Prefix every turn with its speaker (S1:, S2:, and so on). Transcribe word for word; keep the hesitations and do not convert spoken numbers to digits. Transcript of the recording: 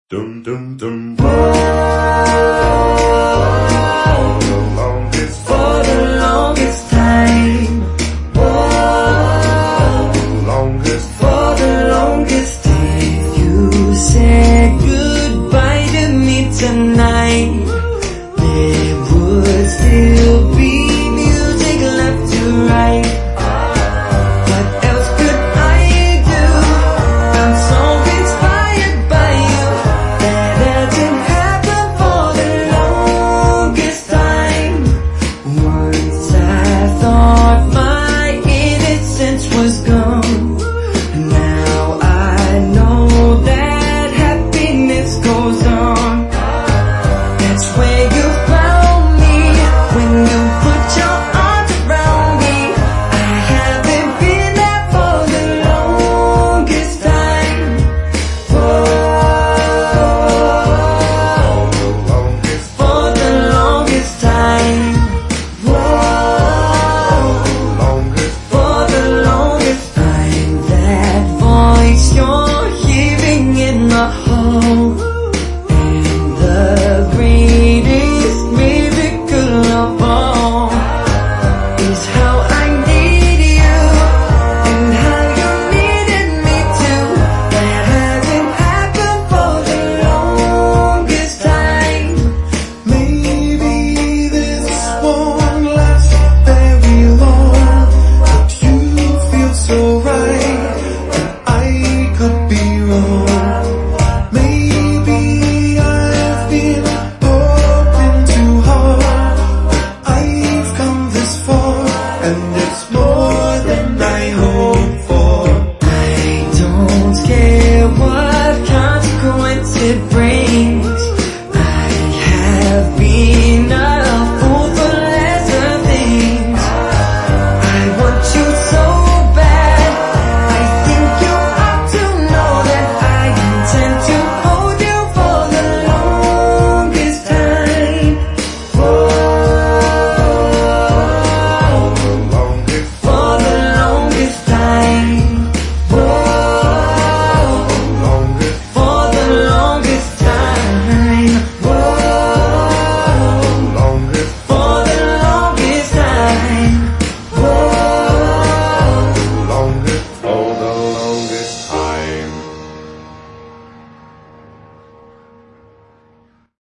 S1: Dum dum dum.
S2: For the longest, for the longest time. Whoa,
S1: Longest.
S2: for the longest time. You said goodbye to me tonight. There would still be music left to write. What else could I do? I'm so inspired by you. That hasn't happened for the longest time. Once I thought my innocence was gone. Now I know that happiness goes on. That's where you found me when you put your arms around me. I haven't been there for the longest time. Whoa,
S1: Longest.
S2: for the longest time. Whoa,
S1: Longest.
S2: for the longest time. That voice you're hearing in the hall. And the greatest miracle of all is how I need you and how you needed me too. That hasn't happened for the longest time.
S1: Maybe this won't last very long, but you feel so right, and I could be wrong. Maybe I've been hoping too hard, but I've come this far, and it's more than I hoped for.
S2: I don't care what consequence it brings.